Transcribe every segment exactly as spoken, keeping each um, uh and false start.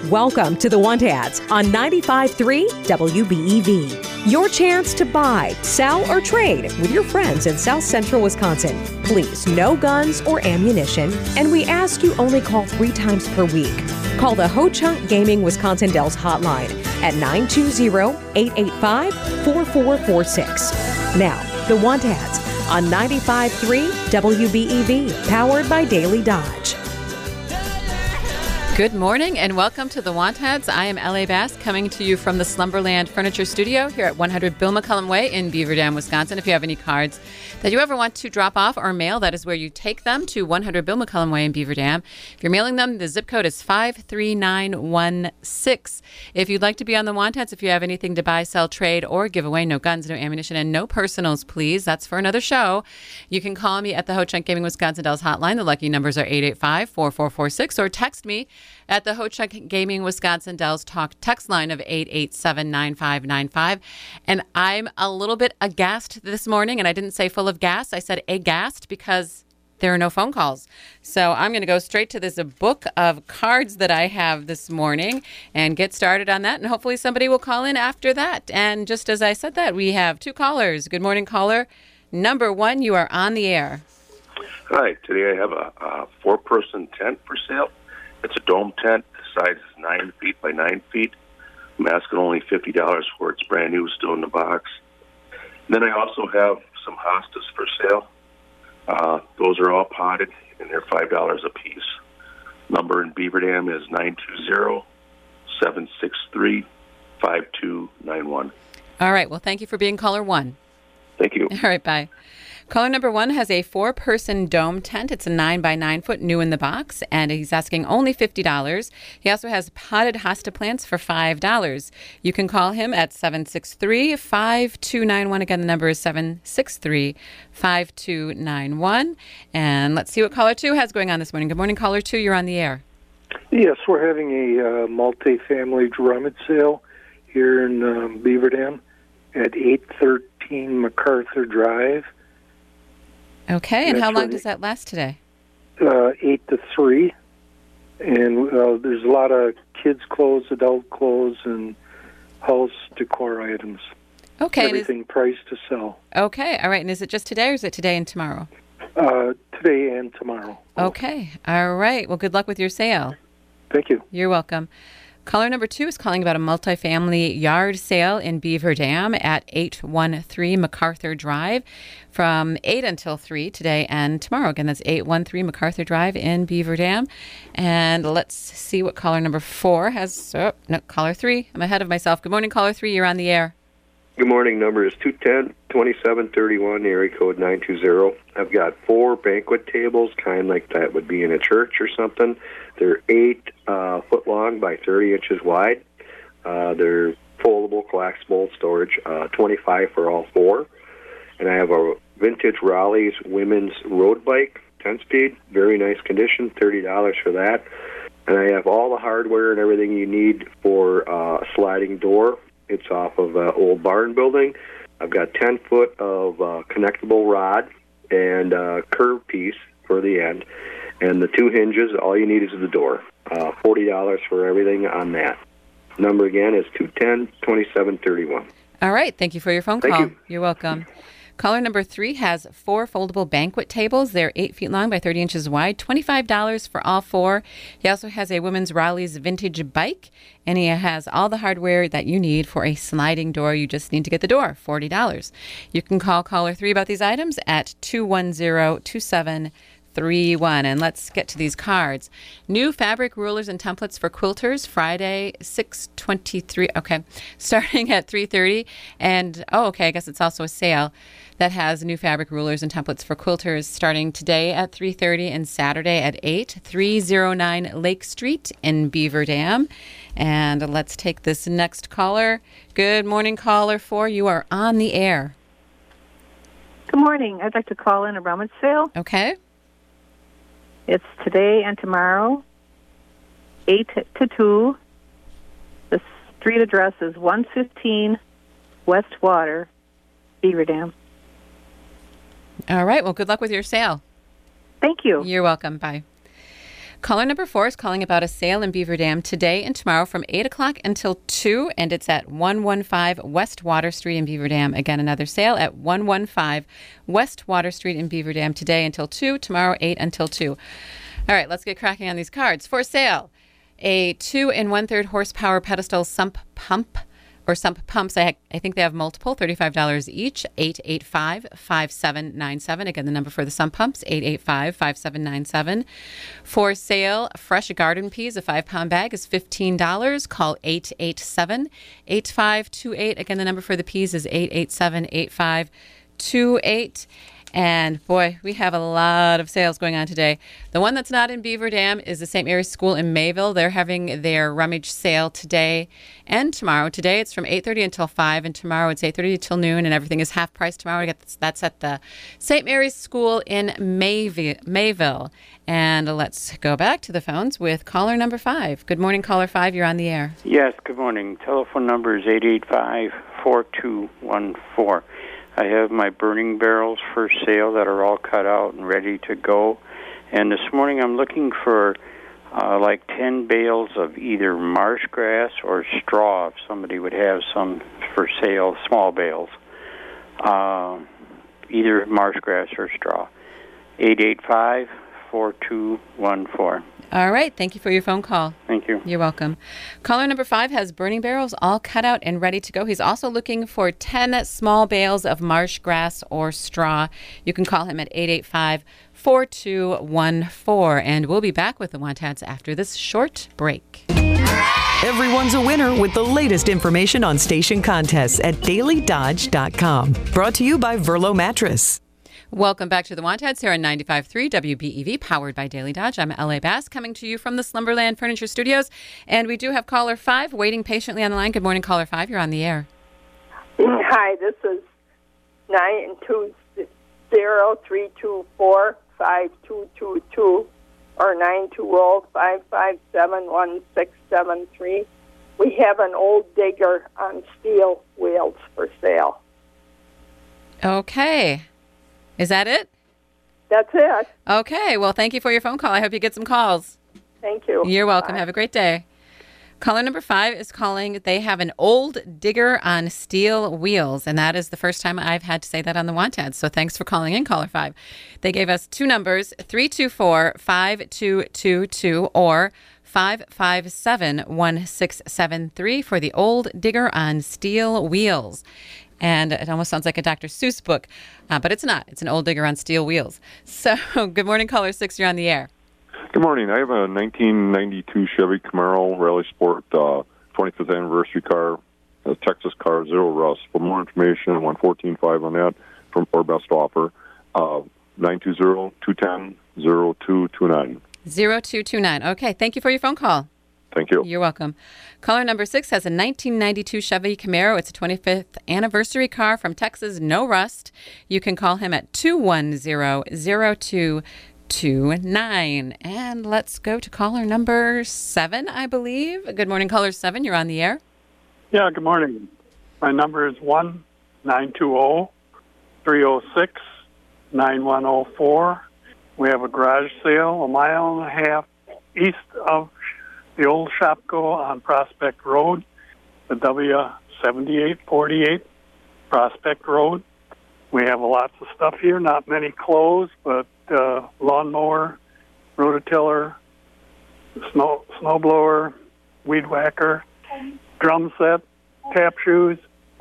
Welcome to the Want Ads on ninety-five point three W B E V. Your chance to buy, sell, or trade with your friends in South Central Wisconsin. Please, no guns or ammunition, and we ask you only call three times per week. Call the Ho-Chunk Gaming Wisconsin Dells hotline at nine two zero, eight eight five, four four four six. Now, the Want Ads on ninety-five point three W B E V, powered by Daily Dodge. Good morning and welcome to the Want Ads. I am L A. Bass, coming to you from the Slumberland Furniture Studio here at one hundred Bill McCullum Way in Beaver Dam, Wisconsin. If you have any cards that you ever want to drop off or mail, that is where you take them, to one hundred Bill McCullum Way in Beaver Dam. If you're mailing them, the zip code is five three nine one six. If you'd like to be on the Want Ads, if you have anything to buy, sell, trade, or give away, no guns, no ammunition, and no personals, please. That's for another show. You can call me at the Ho-Chunk Gaming Wisconsin Dells hotline. The lucky numbers are eight eight five, four four four six, or text me at the Ho-Chunk Gaming Wisconsin Dells Talk text line of eight eight seven, nine five nine five. And I'm a little bit aghast this morning, and I didn't say full of gas. I said aghast because there are no phone calls. So I'm going to go straight to this book of cards that I have this morning and get started on that. And hopefully somebody will call in after that. And just as I said that, we have two callers. Good morning, caller. Number one, you are on the air. Hi. Today I have a, a four-person tent for sale. It's a dome tent. The size is nine feet by nine feet. I'm asking only fifty dollars for it. It's brand new, still in the box. And then I also have some hostas for sale. Uh, those are all potted, and they're five dollars a piece. Number in Beaver Dam is nine two zero, seven six three, five two nine one. All right. Well, thank you for being caller one. Thank you. All right. Bye. Caller number one has a four-person dome tent. It's a nine by nine foot, new in the box, and he's asking only fifty dollars. He also has potted hosta plants for five dollars. You can call him at seven six three, five two nine one. Again, the number is seven six three, five two nine one. And let's see what caller two has going on this morning. Good morning, caller two. You're on the air. Yes, we're having a uh, multi-family rummage sale here in um, Beaver Dam at eight thirteen MacArthur Drive. Okay, and That's how long right. does that last today? Uh, eight to three, and uh, there's a lot of kids' clothes, adult clothes, and house decor items. Okay. and is- Everything priced to sell. Okay, all right. And is it just today or is it today and tomorrow? Uh, today and tomorrow. Okay, all right. Well, good luck with your sale. Thank you. You're welcome. Caller number two is calling about a multifamily yard sale in Beaver Dam at eight one three MacArthur Drive from eight until three today and tomorrow. Again, that's eight one three MacArthur Drive in Beaver Dam. And let's see what caller number four has. Oh, no, caller three. I'm ahead of myself. Good morning, caller three. You're on the air. Good morning. Number is two one zero, two seven three one, area code nine two zero. I've got four banquet tables, kind of like that would be in a church or something. They're eight uh, foot long by thirty inches wide. Uh, they're foldable, collapsible storage, uh, twenty-five for all four. And I have a vintage Raleigh's women's road bike, ten speed, very nice condition, thirty dollars for that. And I have all the hardware and everything you need for uh, a sliding door. It's off of an old barn building. I've got ten foot of uh, connectable rod and uh, curve piece for the end. And the two hinges, all you need is the door. Uh, forty dollars for everything on that. Number again is two one zero, two seven three one. All right. Thank you for your phone Thank call. you. You're welcome. Caller number three has four foldable banquet tables. They're eight feet long by thirty inches wide, twenty-five dollars for all four. He also has a women's Raleigh's vintage bike, and he has all the hardware that you need for a sliding door. You just need to get the door, forty dollars. You can call caller three about these items at two one zero, two seven three one. And let's get to these cards. New fabric rulers and templates for quilters, Friday, six twenty-three. Okay, starting at three thirty. And, oh, okay, I guess it's also a sale that has new fabric rulers and templates for quilters starting today at three thirty and Saturday at eight, three oh nine Lake Street in Beaver Dam. And let's take this next caller. Good morning, caller four. You are on the air. Good morning. I'd like to call in a rummage sale. Okay. It's today and tomorrow, eight to two. The street address is one fifteen West Water, Beaver Dam. All right. Well, good luck with your sale. Thank you. You're welcome. Bye. Caller number four is calling about a sale in Beaver Dam today and tomorrow from eight o'clock until two, and it's at one fifteen West Water Street in Beaver Dam. Again, another sale at one fifteen West Water Street in Beaver Dam today until two, tomorrow eight until two. All right, let's get cracking on these cards. For sale, a two and one-third horsepower pedestal sump pump, or sump pumps. I, I think they have multiple, thirty-five dollars each, eight eight five, five seven nine seven. Again, the number for the sump pumps, eight eight five, five seven nine seven. For sale, fresh garden peas, a five-pound bag is fifteen dollars. Call eight eight seven, eight five two eight. Again, the number for the peas is eight eight seven, eight five two eight. And boy, we have a lot of sales going on today. The one that's not in Beaver Dam is the Saint Mary's School in Mayville. They're having their rummage sale today and tomorrow. Today it's from eight thirty until five, and tomorrow it's eight thirty until noon, and everything is half price tomorrow. We get this, that's at the Saint Mary's School in Mayville. Mayville. And let's go back to the phones with caller number five. Good morning, caller five. You're on the air. Yes, good morning. Telephone number is eight eight five, four two one four. I have my burning barrels for sale that are all cut out and ready to go. And this morning I'm looking for uh, like ten bales of either marsh grass or straw, if somebody would have some for sale, small bales. Uh, either marsh grass or straw. eight eight five, four two one four. All right. Thank you for your phone call. Thank you. You're welcome. Caller number five has burning barrels all cut out and ready to go. He's also looking for ten small bales of marsh grass or straw. You can call him at eight eight five, four two one four. And we'll be back with the Want-Ads after this short break. Everyone's a winner with the latest information on station contests at daily dodge dot com. Brought to you by Verlo Mattress. Welcome back to the Want-Ads here on ninety-five point three W B E V, powered by Daily Dodge. I'm L A Bass, coming to you from the Slumberland Furniture Studios. And we do have caller five waiting patiently on the line. Good morning, caller five. You're on the air. Hi, this is nine two zero three two four five two two two or nine two zero five five seven one six seven three. We have an old digger on steel wheels for sale. Okay. Is that it? That's it. Okay. Well, thank you for your phone call. I hope you get some calls. Thank you. You're welcome. Bye. Have a great day. Caller number five is calling. They have an old digger on steel wheels, and that is the first time I've had to say that on the Want-Ads. So thanks for calling in, caller five. They gave us two numbers, three two four, five two two two or five five seven, one six seven three for the old digger on steel wheels. And it almost sounds like a Doctor Seuss book, uh, but it's not. It's an old digger on steel wheels. So good morning, caller six. You're on the air. Good morning. I have a nineteen ninety-two Chevy Camaro Rally Sport uh, twenty-fifth anniversary car, a Texas car, zero rust. For more information, one fourteen five on that from our best offer, uh, nine two zero, two one zero, zero two two nine. zero two two nine. Okay, thank you for your phone call. Thank you. You're welcome. Caller number six has a nineteen ninety-two Chevy Camaro. It's a twenty-fifth anniversary car from Texas, no rust. You can call him at two one zero, zero two two nine. And let's go to caller number seven, I believe. Good morning, caller seven. You're on the air. Yeah, good morning. My number is one nine two zero, three zero six, nine one zero four. We have a garage sale a mile and a half east of the old Shopko on Prospect Road, the W seventy-eight forty-eight Prospect Road. We have lots of stuff here, not many clothes, but uh, lawnmower, rototiller, snow snowblower, weed whacker, drum set, tap shoes,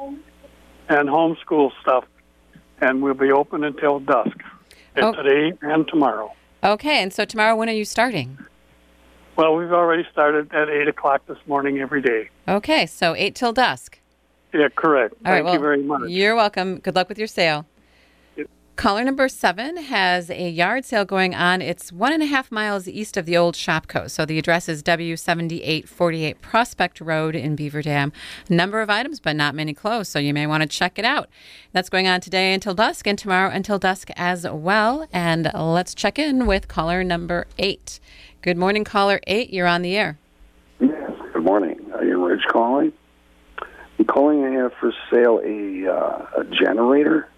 and homeschool stuff. And we'll be open until dusk, Oh. today and tomorrow. Okay, and so tomorrow, when are you starting? Well, we've already started at eight o'clock this morning every day. Okay, so eight till dusk. Yeah, correct. All right, Thank well, you very much. You're welcome. Good luck with your sale. Yep. Caller number seven has a yard sale going on. It's one and a half miles east of the old Shopko. So the address is W seventy-eight forty-eight Prospect Road in Beaver Dam. Number of items, but not many clothes, so you may want to check it out. That's going on today until dusk and tomorrow until dusk as well. And let's check in with caller number eight. Good morning, caller eight. You're on the air. Yes, good morning. Are you Rich calling? I'm calling. I have for sale a, uh, a generator.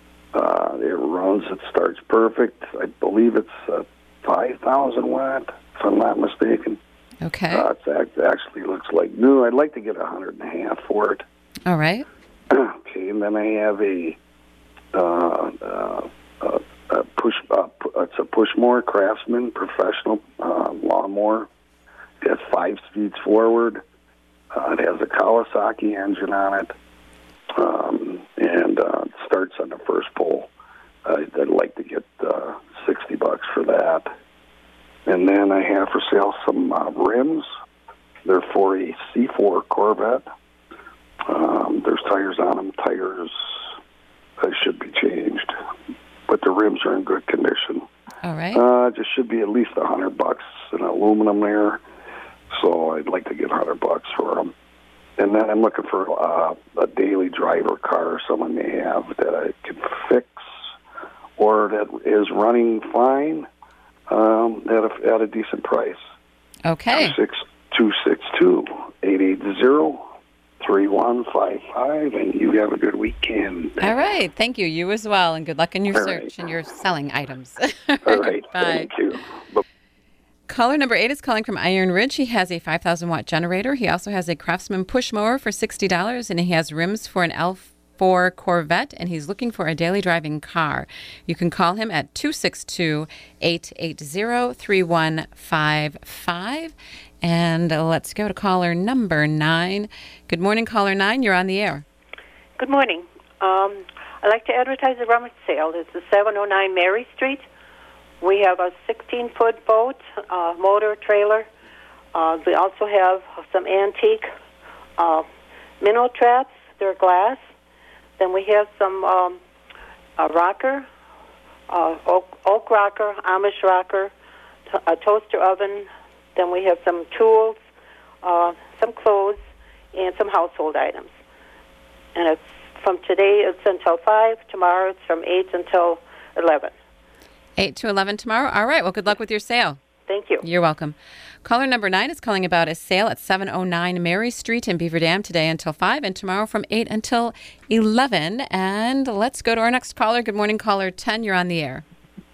Uh, it runs, it starts perfect. I believe it's a five thousand watt I'm not mistaken. Okay. Uh, it's act- actually looks like new. I'd like to get a hundred and a half for it. All right. Okay, and then I have a uh, uh, uh, a push. Uh, it's a Pushmore Craftsman Professional uh, lawnmower. It has five speeds forward. Uh, it has a Kawasaki engine on it, um, and uh, it starts on the first pole. Uh, I'd like to get uh, sixty bucks for that. And then I have for sale some uh, rims. They're for a C four Corvette. Um, there's tires on them. Tires uh, should be changed, but the rims are in good condition. All right. Uh, just should be at least a hundred bucks in aluminum there. So I'd like to get a hundred bucks for them. And then I'm looking for uh, a daily driver car someone may have that I can fix or that is running fine um, at, a, at a decent price. Okay. two six two, eight eight zero, three one five five, and you have a good weekend. All right. Thank you. You as well, and good luck in your All search right. and your selling items. All right. Bye. Thank you. Bye. Caller number eight is calling from Iron Ridge. He has a five thousand watt generator. He also has a Craftsman push mower for sixty dollars, and he has rims for an L four Corvette, and he's looking for a daily driving car. You can call him at two six two, eight eight zero, three one five five. And let's go to caller number nine. Good morning, caller nine. You're on the air. Good morning. Um, I'd like to advertise a rummage sale. It's the seven oh nine Mary Street. We have a sixteen-foot boat, uh, motor, trailer. Uh, we also have some antique uh, minnow traps. They're glass. Then we have some um, a rocker, uh, oak, oak rocker, Amish rocker, t- a toaster oven. Then we have some tools, uh, some clothes, and some household items. And it's from today, it's until five. Tomorrow, it's from eight until eleven. eight to eleven tomorrow? All right. Well, good luck with your sale. Thank you. You're welcome. Caller number nine is calling about a sale at seven oh nine Mary Street in Beaver Dam today until five, and tomorrow from eight until eleven. And let's go to our next caller. Good morning, caller ten. You're on the air.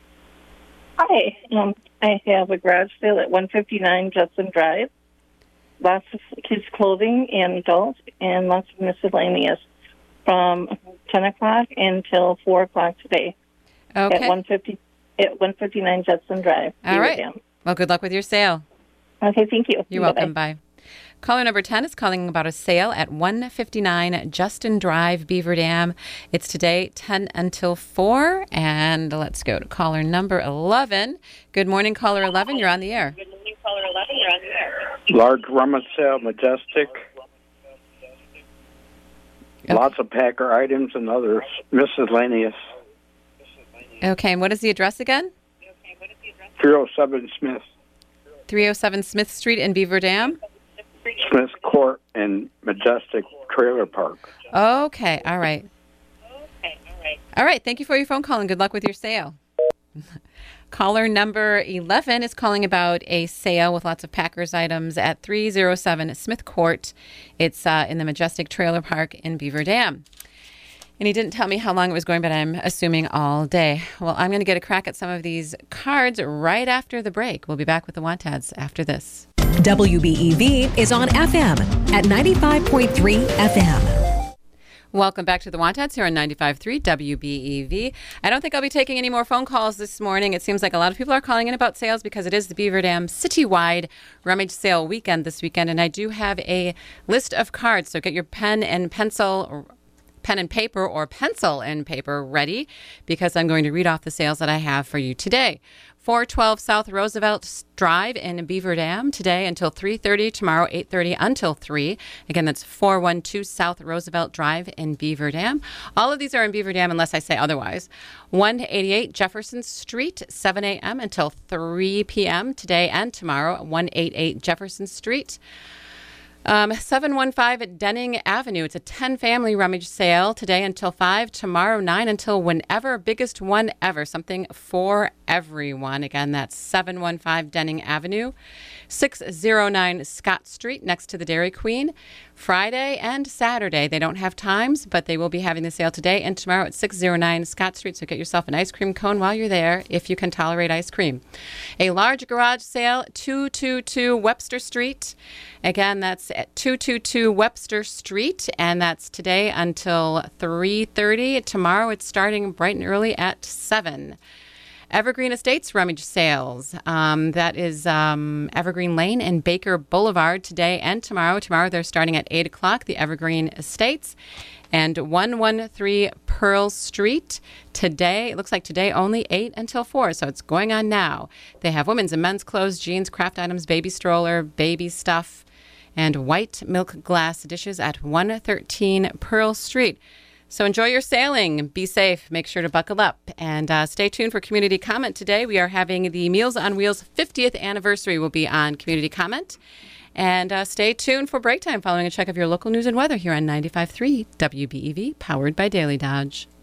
Hi. Um, I have a garage sale at one fifty-nine Judson Drive. Lots of kids' clothing and adults, and lots of miscellaneous from ten o'clock until four o'clock today. Okay. At one fifty at one fifty-nine Judson Drive. All Beaver right. Dam. Well, good luck with your sale. Okay, thank you. You're welcome. Bye. Caller number ten is calling about a sale at one fifty-nine Justin Drive, Beaver Dam. It's today, ten until four. And let's go to caller number eleven. Good morning, caller eleven. You're on the air. Good morning, caller eleven. You're on the air. Large rummage sale, Majestic. Okay. Lots of Packer items and others, miscellaneous. Okay, and what is the address again? three oh seven Smith. three oh seven Smith Street in Beaver Dam? Smith Court and Majestic Trailer Park. Okay, all right. All right, thank you for your phone call and good luck with your sale. Caller number eleven is calling about a sale with lots of Packers items at three oh seven Smith Court. It's uh, in the Majestic Trailer Park in Beaver Dam. And he didn't tell me how long it was going, but I'm assuming all day. Well, I'm going to get a crack at some of these cards right after the break. We'll be back with the Want Ads after this. W B E V is on F M at ninety-five point three F M. Welcome back to the Want Ads here on ninety-five point three W B E V. I don't think I'll be taking any more phone calls this morning. It seems like a lot of people are calling in about sales because it is the Beaver Dam citywide rummage sale weekend this weekend. And I do have a list of cards, so get your pen and pencil pen and paper or pencil and paper ready because I'm going to read off the sales that I have for you today. four twelve South Roosevelt Drive in Beaver Dam today until three thirty, tomorrow eight thirty until three. Again, that's four twelve South Roosevelt Drive in Beaver Dam. All of these are in Beaver Dam unless I say otherwise. one eighty-eight Jefferson Street, seven a.m. until three p.m. today and tomorrow, one eighty-eight Jefferson Street. Um, seven one five at Denning Avenue. It's a ten family rummage sale today until five, tomorrow nine until whenever. Biggest one ever. Something for everyone. Again, that's seven one five Denning Avenue. six oh nine Scott Street next to the Dairy Queen. Friday and Saturday. They don't have times, but they will be having the sale today and tomorrow at six oh nine Scott Street. So get yourself an ice cream cone while you're there, if you can tolerate ice cream. A large garage sale, two two two Webster Street. Again, that's at two two two Webster Street, and that's today until three thirty. Tomorrow it's starting bright and early at seven. Evergreen Estates rummage sales. Um, that is um, Evergreen Lane and Baker Boulevard today and tomorrow. Tomorrow they're starting at eight o'clock, the Evergreen Estates. And one thirteen Pearl Street today. It looks like today only eight until four, so it's going on now. They have women's and men's clothes, jeans, craft items, baby stroller, baby stuff, and white milk glass dishes at one thirteen Pearl Street. So enjoy your sailing. Be safe. Make sure to buckle up. And uh, stay tuned for Community Comment today. We are having the Meals on Wheels fiftieth anniversary will be on Community Comment. And uh, stay tuned for break time following a check of your local news and weather here on ninety-five point three W B E V, powered by Daily Dodge.